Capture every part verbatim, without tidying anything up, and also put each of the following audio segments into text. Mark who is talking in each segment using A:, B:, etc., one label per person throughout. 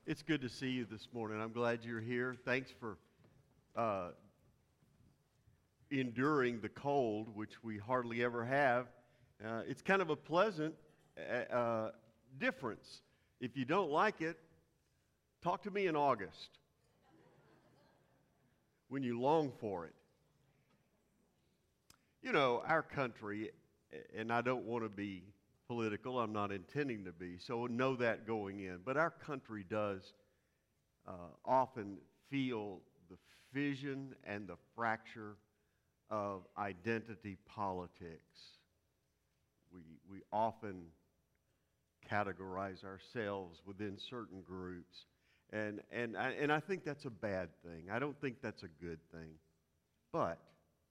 A: It's good to see you this morning. I'm glad you're here. Thanks for uh, enduring the cold, which we hardly ever have. Uh, it's kind of a pleasant uh, difference. If you don't like it, talk to me in August when you long for it. You know, our country, and I don't want to be political, I'm not intending to be, so know that going in. But our country does uh, often feel the fission and the fracture of identity politics. We, we often categorize ourselves within certain groups, and, and, I, and I think that's a bad thing. I don't think that's a good thing. But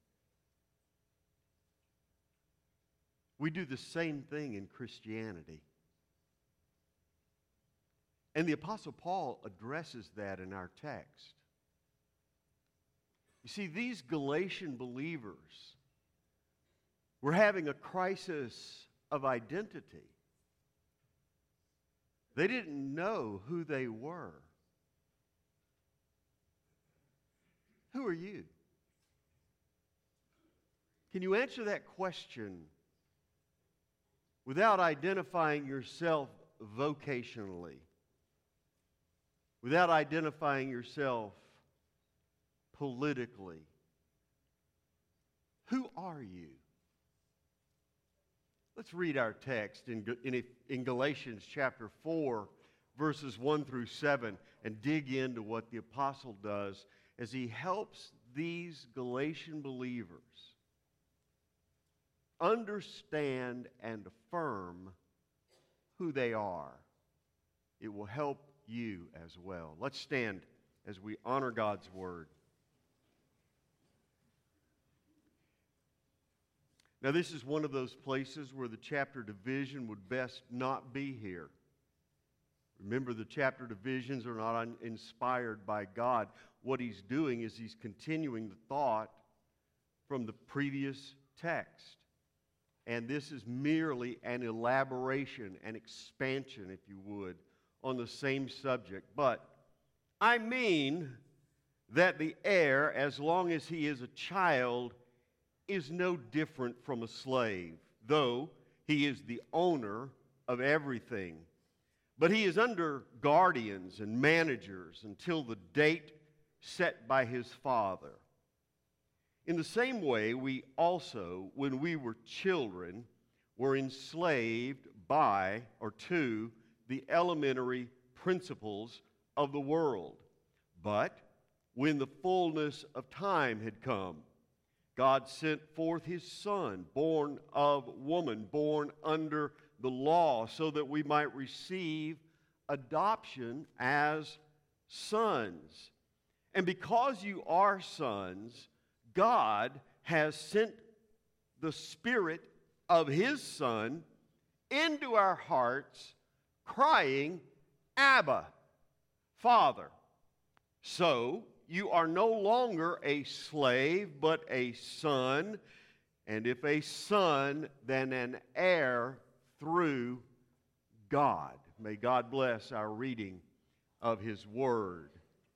A: we do the same thing in Christianity. And the Apostle Paul addresses that in our text. You see, these Galatian believers were having a crisis of identity. They didn't know who they were. Who are you? Can you answer that question without identifying yourself vocationally, without identifying yourself politically? Who are you? Let's read our text in, in, in Galatians chapter four, verses one through seven, and dig into what the apostle does as he helps these Galatian believers understand and affirm who they are. It will help you as well. Let's stand as we honor God's word. Now, this is one of those places where the chapter division would best not be here. Remember, the chapter divisions are not un- inspired by God. What he's doing is he's continuing the thought from the previous text. And this is merely an elaboration, an expansion, if you would, on the same subject. But I mean that the heir, as long as he is a child, is no different from a slave, though he is the owner of everything. But he is under guardians and managers until the date set by his father. In the same way, we also, when we were children, were enslaved by or to the elementary principles of the world. But when the fullness of time had come, God sent forth his Son, born of woman, born under the law, so that we might receive adoption as sons. And because you are sons, God has sent the Spirit of his Son into our hearts, crying, Abba, Father. So you are no longer a slave, but a son, and if a son, then an heir through God. May God bless our reading of his word.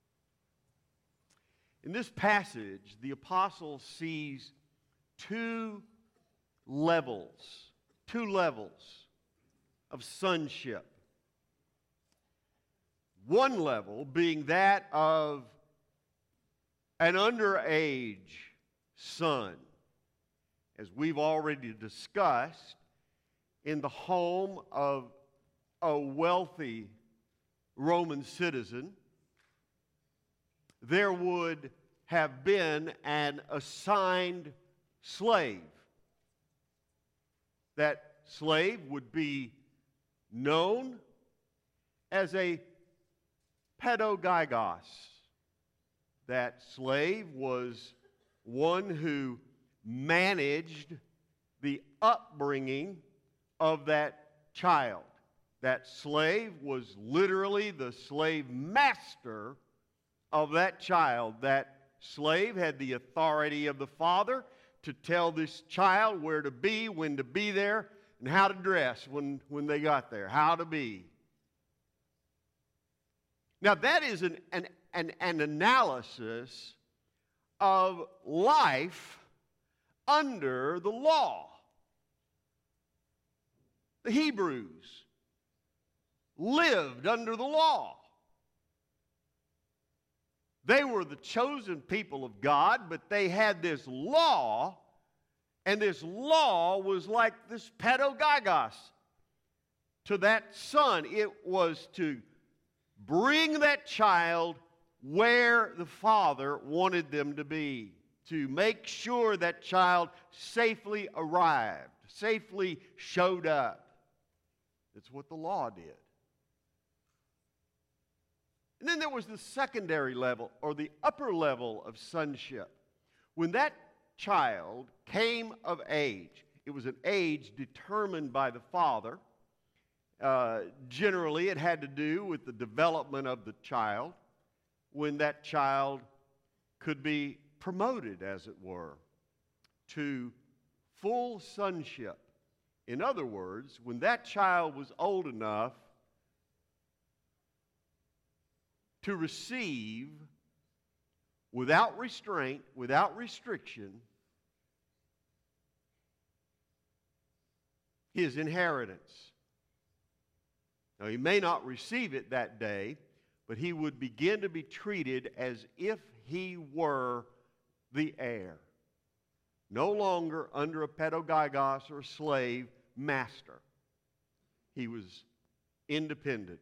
A: In this passage, the apostle sees two levels, two levels of sonship. One level being that of an underage son, as we've already discussed, in the home of a wealthy Roman citizen, there would have been an assigned slave. That slave would be known as a pedagogos. That slave was one who managed the upbringing of that child. That slave was literally the slave master of that child. That slave had the authority of the father to tell this child where to be, when to be there, and how to dress when, when they got there, how to be. Now, that is an, an, an, an analysis of life under the law. The Hebrews lived under the law. They were the chosen people of God, but they had this law, and this law was like this pedagogos to that son. It was to bring that child where the father wanted them to be, to make sure that child safely arrived, safely showed up. That's what the law did. And then there was the secondary level, or the upper level of sonship. When that child came of age, it was an age determined by the father. Uh, generally, it had to do with the development of the child, when that child could be promoted, as it were, to full sonship. In other words, when that child was old enough to receive, without restraint, without restriction, his inheritance. Now, he may not receive it that day, but he would begin to be treated as if he were the heir. No longer under a pedagogos or a slave master. He was independent.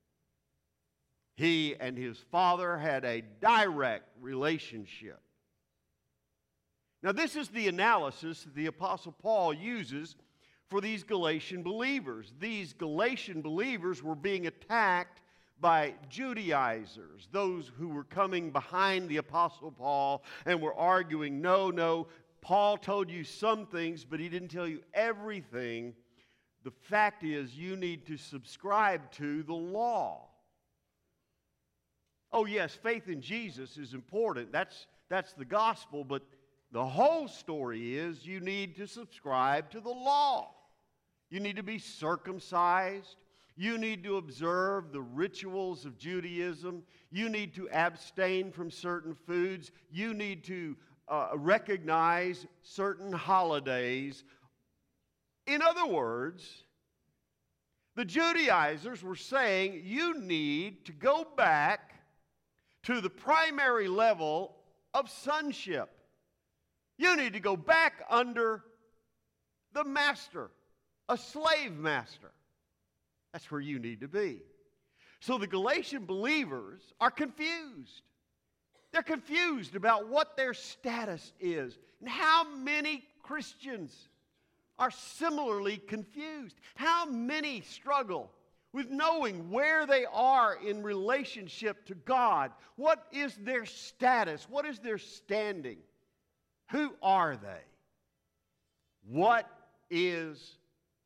A: He and his father had a direct relationship. Now, this is the analysis that the Apostle Paul uses for these Galatian believers. These Galatian believers were being attacked by Judaizers, those who were coming behind the Apostle Paul and were arguing, no, no, Paul told you some things, but he didn't tell you everything. The fact is, you need to subscribe to the law. Oh, yes, faith in Jesus is important. That's, that's the gospel, but the whole story is you need to subscribe to the law. You need to be circumcised. You need to observe the rituals of Judaism. You need to abstain from certain foods. You need to uh, recognize certain holidays. In other words, the Judaizers were saying you need to go back to the primary level of sonship. You need to go back under the master, a slave master. That's where you need to be. So the Galatian believers are confused. They're confused about what their status is. And how many Christians are similarly confused? How many struggle with knowing where they are in relationship to God? What is their status? What is their standing? Who are they? What is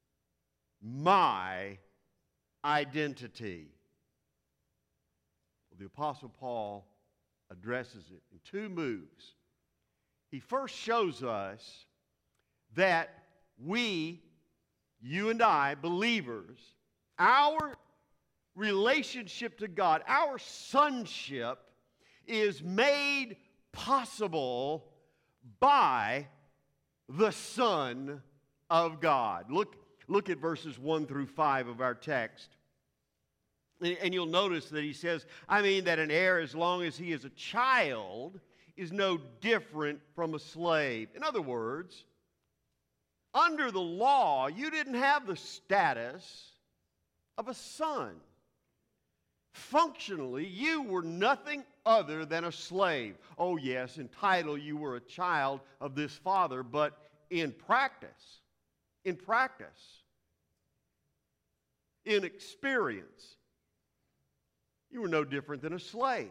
A: my identity? Well, the Apostle Paul addresses it in two moves. He first shows us that we, you and I, believers, our relationship to God, our sonship, is made possible by the Son of God. Look, look at verses one through five of our text. And, and you'll notice that he says, I mean that an heir, as long as he is a child, is no different from a slave. In other words, under the law, you didn't have the status of a son. Functionally, you were nothing other than a slave. Oh, yes, in title you were a child of this father, but in practice, in practice, in experience, you were no different than a slave.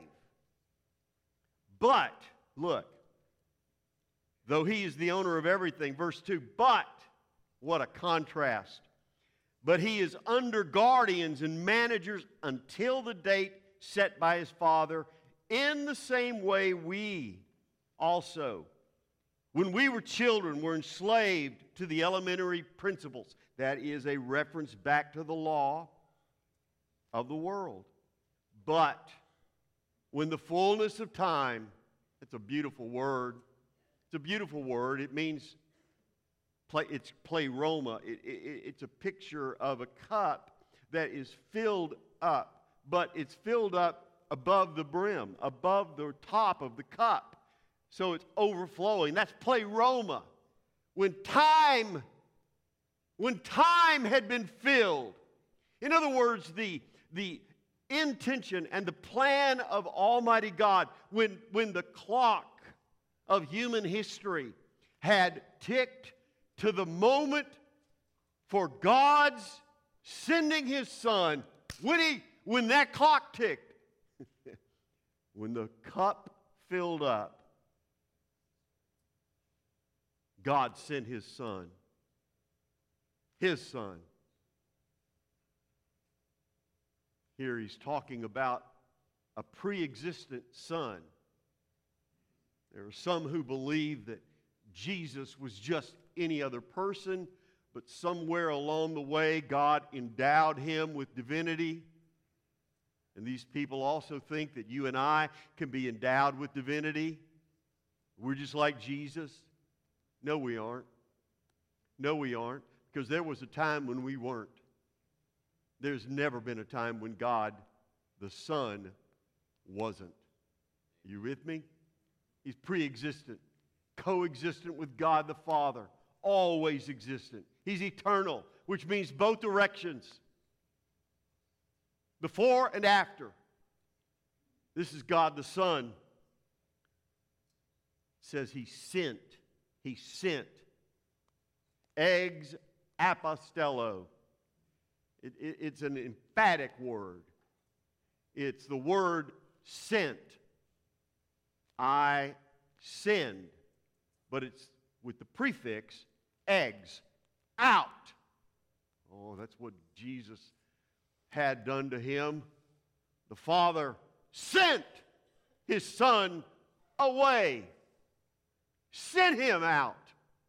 A: But, look, though he is the owner of everything, verse two, but, what a contrast. But he is under guardians and managers until the date set by his father. In the same way, we also, when we were children, were enslaved to the elementary principles. That is a reference back to the law of the world. But when the fullness of time, it's a beautiful word. It's a beautiful word. It means, play, it's pleroma. It, it, it's a picture of a cup that is filled up, but it's filled up above the brim, above the top of the cup. So it's overflowing. That's pleroma. When time, when time had been filled. In other words, the, the intention and the plan of Almighty God, when, when the clock of human history had ticked to the moment for God's sending His Son, when, he, when that clock ticked, when the cup filled up, God sent His Son. His Son. Here He's talking about a pre-existent Son. There are some who believe that Jesus was just any other person, but somewhere along the way God endowed Him with divinity. And these people also think that you and I can be endowed with divinity. We're just like Jesus. No, we aren't. No, we aren't. Because there was a time when we weren't. There's never been a time when God, the Son, wasn't. You with me? He's pre-existent, coexistent with God the Father, always existent. He's eternal, which means both directions. Before and after. This is God the Son. It says He sent. He sent. Ex apostello. It, it, it's an emphatic word. It's the word sent. I send. But it's with the prefix eggs. Out. Oh, that's what Jesus had done to Him. The Father sent His Son away. Sent Him out.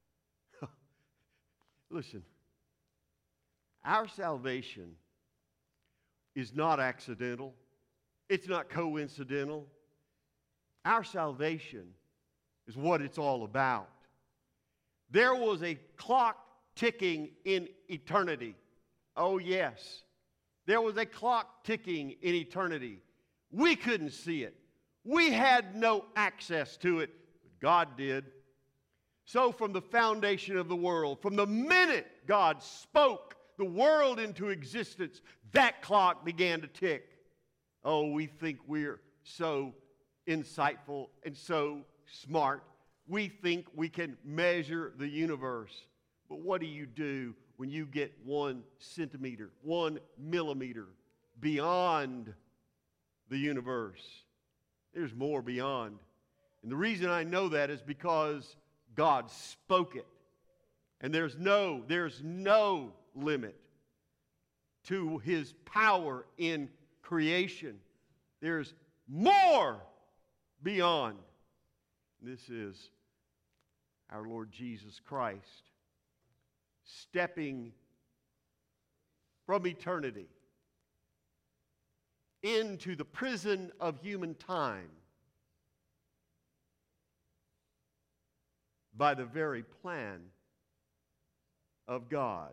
A: Listen, our salvation is not accidental. It's not coincidental. Our salvation is what it's all about. There was a clock ticking in eternity. Oh, yes. There was a clock ticking in eternity. We couldn't see it. We had no access to it, but God did. So from the foundation of the world, from the minute God spoke the world into existence, that clock began to tick. Oh, we think we're so insightful and so smart. We think we can measure the universe. But what do you do when you get one centimeter, one millimeter beyond the universe? There's more beyond. And the reason I know that is because God spoke it. And there's no, there's no limit to His power in creation. There's more beyond. This is our Lord Jesus Christ stepping from eternity into the prison of human time by the very plan of God.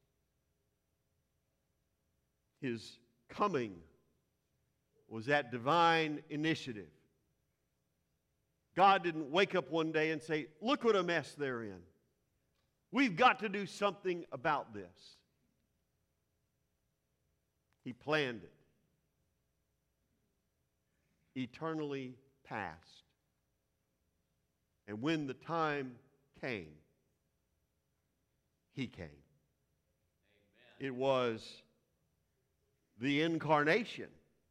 A: His coming was that divine initiative. God didn't wake up one day and say, look what a mess they're in. We've got to do something about this. He planned it. Eternally past. And when the time came, He came. Amen. It was the incarnation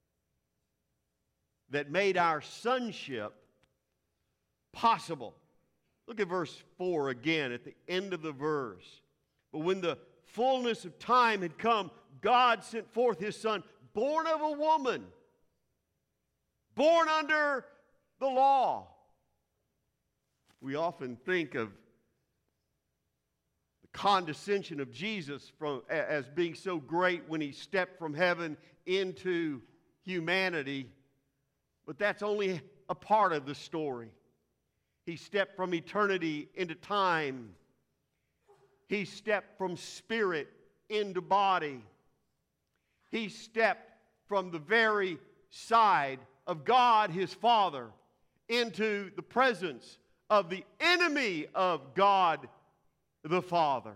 A: that made our sonship possible. Look at verse four again at the end of the verse. But when the fullness of time had come, God sent forth His Son, born of a woman, born under the law. We often think of the condescension of Jesus from, as being so great when He stepped from heaven into humanity, but that's only a part of the story. He stepped from eternity into time. He stepped from spirit into body. He stepped from the very side of God, his Father, into the presence of the enemy of God, the Father.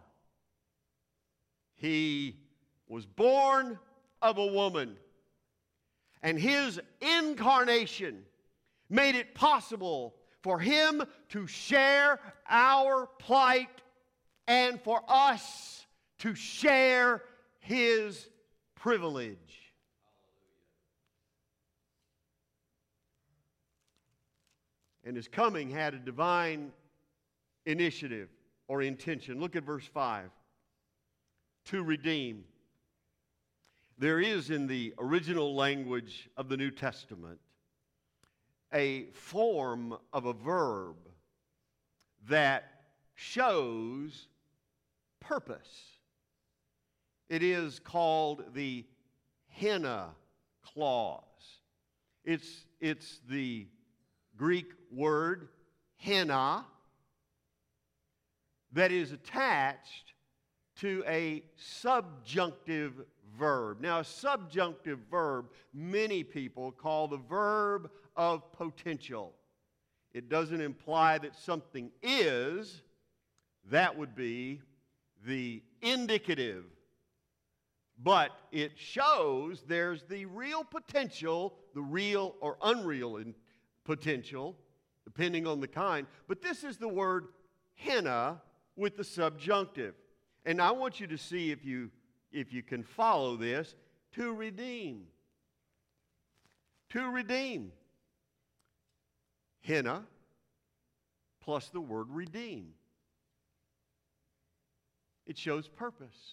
A: He was born of a woman, and his incarnation made it possible for him to share our plight and for us to share his privilege. And his coming had a divine initiative or intention. Look at verse five. To redeem. There is in the original language of the New Testament a form of a verb that shows purpose. It is called the hina clause. It's, it's the Greek word hina that is attached to a subjunctive verb. Now, a subjunctive verb, many people call the verb of potential. It doesn't imply that something is. That would be the indicative. But it shows there's the real potential, the real or unreal in potential, depending on the kind. But this is the word hina with the subjunctive. And I want you to see if you, if you can follow this. To redeem. To redeem. Hina plus the word redeem. It shows purpose.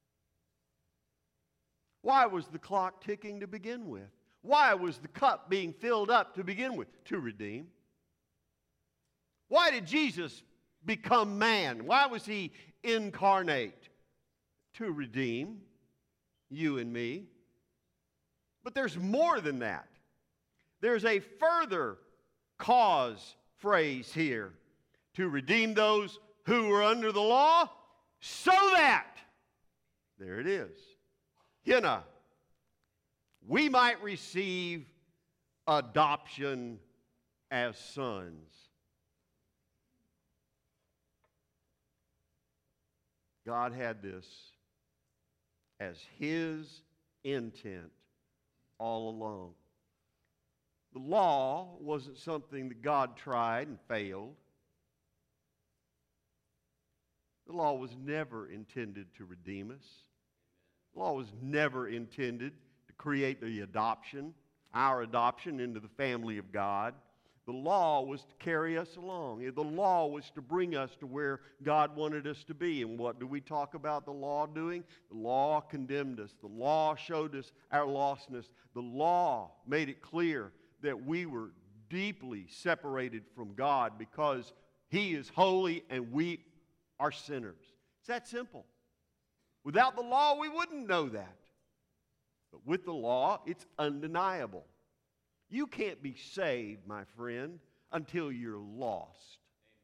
A: Why was the clock ticking to begin with? Why was the cup being filled up to begin with? To redeem. Why did Jesus become man? Why was he incarnate? To redeem you and me. But there's more than that. There's a further cause phrase here. To redeem those who were under the law, so that, there it is, hina, we might receive adoption as sons. God had this as his intent all along. The law wasn't something that God tried and failed. The law was never intended to redeem us. The law was never intended to create the adoption, our adoption into the family of God. The law was to carry us along. The law was to bring us to where God wanted us to be. And what do we talk about the law doing? The law condemned us. The law showed us our lostness. The law made it clear that we were deeply separated from God because he is holy and we are sinners. It's that simple. Without the law, we wouldn't know that. But with the law, it's undeniable. You can't be saved, my friend, until you're lost.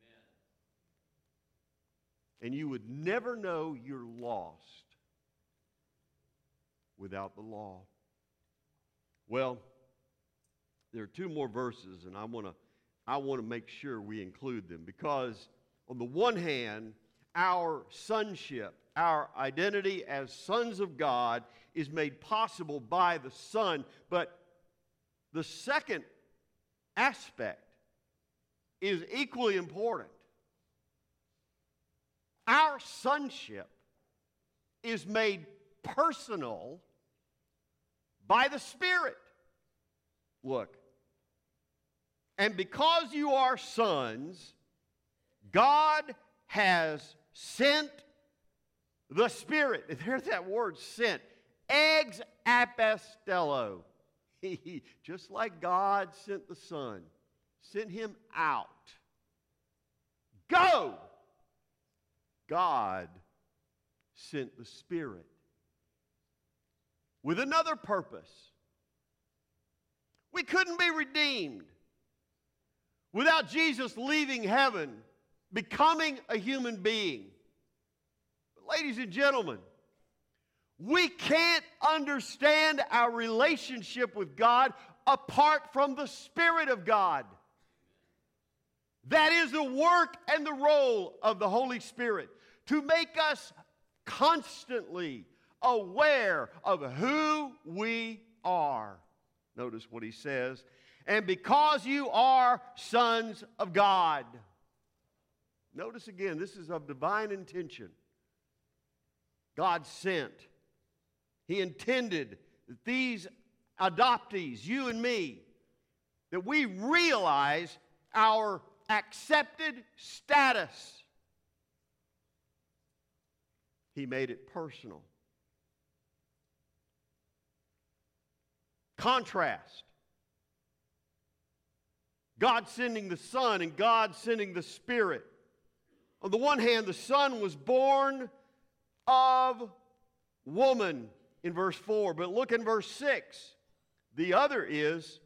A: Amen. And you would never know you're lost without the law. Well, there are two more verses, and I want to I want to make sure we include them because on the one hand, our sonship, our identity as sons of God is made possible by the Son, but the second aspect is equally important. Our sonship is made personal by the Spirit. Look, and because you are sons, God has sent the Spirit. And there's that word, sent. Ex apostello. Just like God sent the Son, sent him out. Go! God sent the Spirit with another purpose. We couldn't be redeemed without Jesus leaving heaven, becoming a human being. But ladies and gentlemen, we can't understand our relationship with God apart from the Spirit of God. That is the work and the role of the Holy Spirit, to make us constantly aware of who we are. Notice what he says, and because you are sons of God. Notice again, this is of divine intention. God sent. He intended that these adoptees, you and me, that we realize our accepted status. He made it personal. Contrast. God sending the Son and God sending the Spirit. On the one hand, the Son was born of woman in verse four, but look in verse six. The other is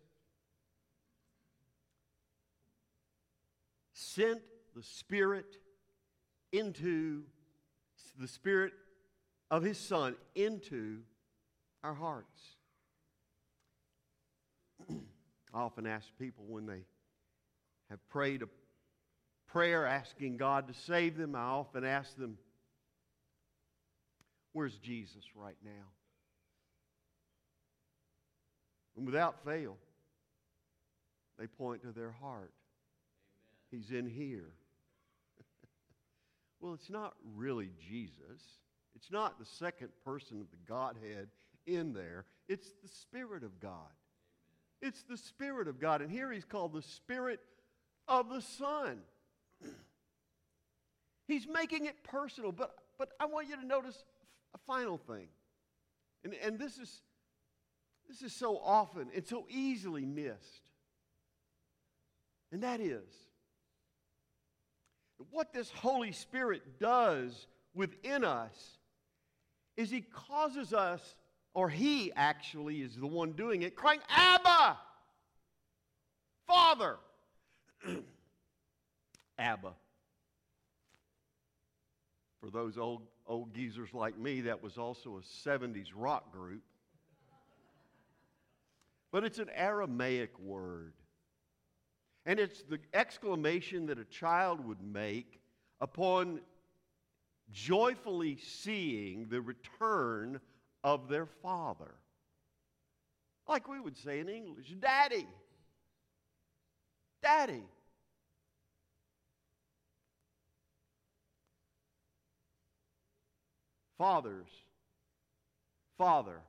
A: sent the Spirit into the Spirit of His Son into our hearts. I often ask people when they have prayed a prayer asking God to save them, I often ask them, where's Jesus right now? And without fail, they point to their heart. Amen. He's in here. Well, it's not really Jesus. It's not the second person of the Godhead in there. It's the Spirit of God. Amen. It's the Spirit of God. And here he's called the Spirit of the Son. He's making it personal. But, but I want you to notice a final thing. And, and this is, this is so often and so easily missed. And that is, what this Holy Spirit does within us is He causes us, or He actually is the one doing it, crying, Abba! Father! Abba. For those old, old geezers like me, that was also a seventies rock group. But it's an Aramaic word. And it's the exclamation that a child would make upon joyfully seeing the return of their father. Like we would say in English, Daddy. Daddy. Fathers. Father.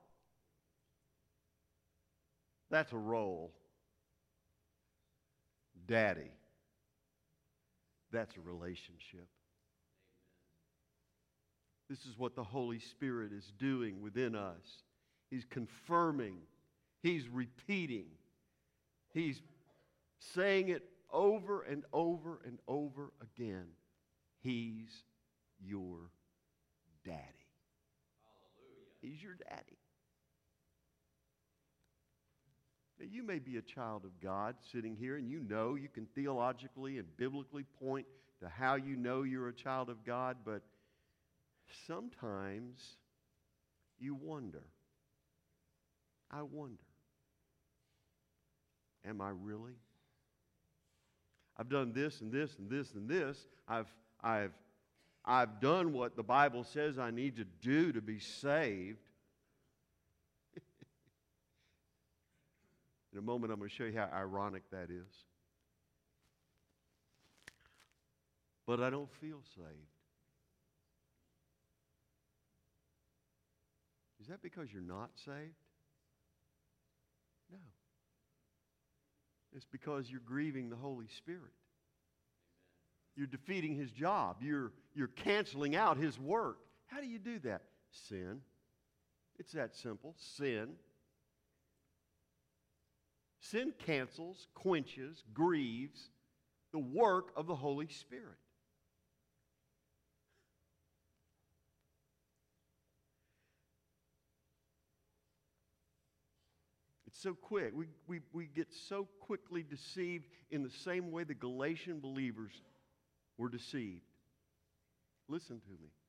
A: That's a role. Daddy. That's a relationship. This is what the Holy Spirit is doing within us. He's confirming. He's repeating. He's saying it over and over and over again. He's your daddy. Hallelujah. He's your daddy. Now, you may be a child of God sitting here, and you know, you can theologically and biblically point to how you know you're a child of God, but sometimes you wonder, I wonder, am I really? I've done this and this and this and this. I've, I've, I've done what the Bible says I need to do to be saved. In a moment, I'm going to show you how ironic that is. But I don't feel saved. Is that because you're not saved? No. It's because you're grieving the Holy Spirit. You're defeating His job. You're, you're canceling out His work. How do you do that? Sin. It's that simple. Sin. Sin cancels, quenches, grieves the work of the Holy Spirit. It's so quick. We, we, we get so quickly deceived in the same way the Galatian believers were deceived. Listen to me.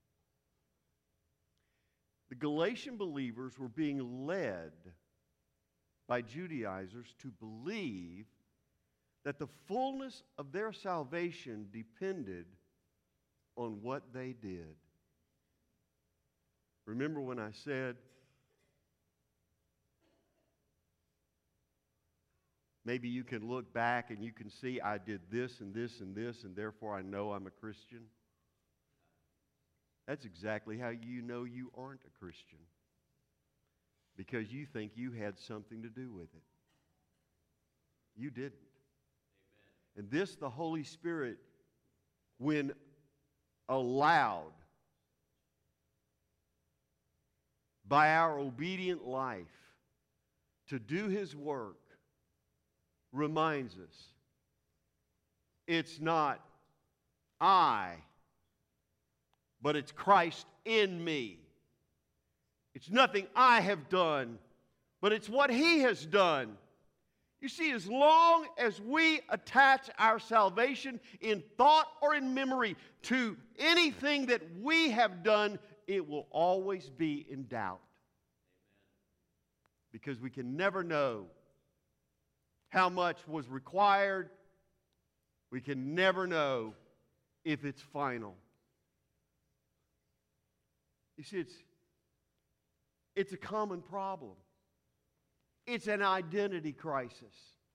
A: The Galatian believers were being led by Judaizers to believe that the fullness of their salvation depended on what they did. Remember when I said, maybe you can look back and you can see I did this and this and this, and therefore I know I'm a Christian? That's exactly how you know you aren't a Christian. Because you think you had something to do with it. You didn't. Amen. And this, the Holy Spirit, when allowed by our obedient life to do His work, reminds us it's not I, but it's Christ in me. It's nothing I have done, but it's what He has done. You see, as long as we attach our salvation in thought or in memory to anything that we have done, it will always be in doubt. Because we can never know how much was required. We can never know if it's final. You see, it's, it's a common problem. It's an identity crisis.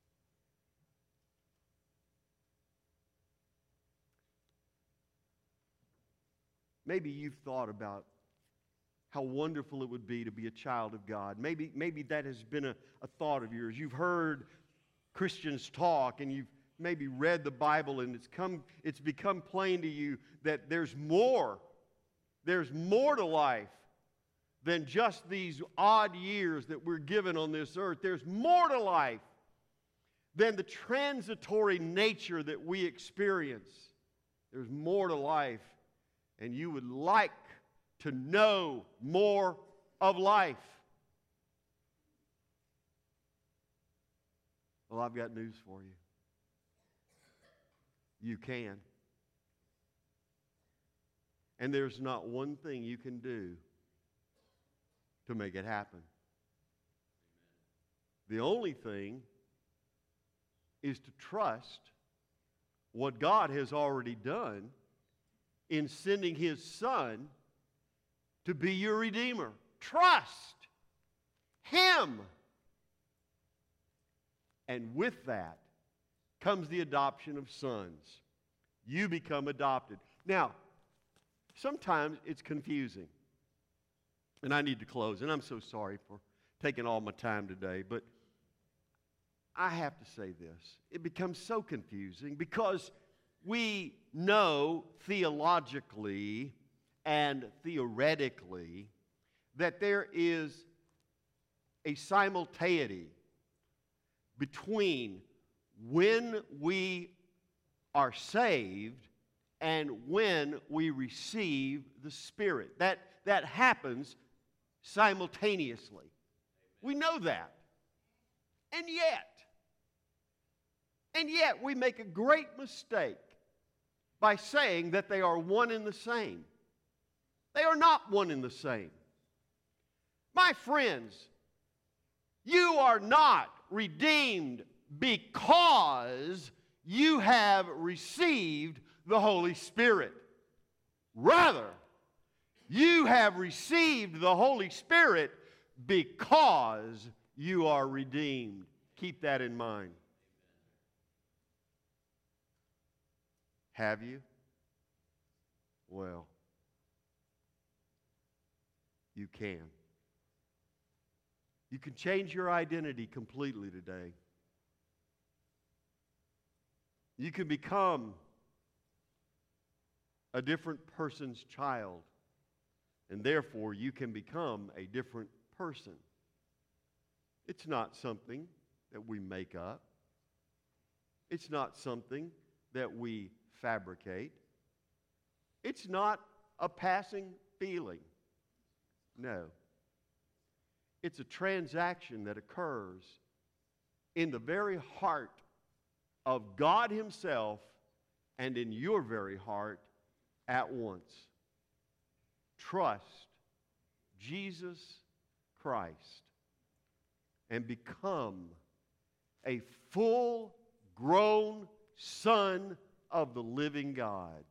A: Maybe you've thought about how wonderful it would be to be a child of God. Maybe, maybe that has been a, a thought of yours. You've heard Christians talk, and you've maybe read the Bible, and it's come, it's become plain to you that there's more. There's more to life than just these odd years that we're given on this earth. There's more to life than the transitory nature that we experience. There's more to life, and you would like to know more of life. Well, I've got news for you. You can. And there's not one thing you can do to make it happen. The only thing is to trust what God has already done in sending His Son to be your Redeemer. Trust Him. And with that comes the adoption of sons. You become adopted. Now, sometimes it's confusing. And I need to close, and I'm so sorry for taking all my time today, but I have to say this. It becomes so confusing because we know theologically and theoretically that there is a simultaneity between when we are saved and when we receive the Spirit. That, that happens simultaneously. We know that. And yet, and yet we make a great mistake by saying that they are one and the same. They are not one and the same. My friends, you are not redeemed because you have received the Holy Spirit. Rather, you have received the Holy Spirit because you are redeemed. Keep that in mind. Have you? Well, you can. You can change your identity completely today. You can become a different person's child, and therefore you can become a different person. It's not something that we make up. It's not something that we fabricate. It's not a passing feeling. No. It's a transaction that occurs in the very heart of God Himself and in your very heart at once. Trust Jesus Christ and become a full-grown son of the living God.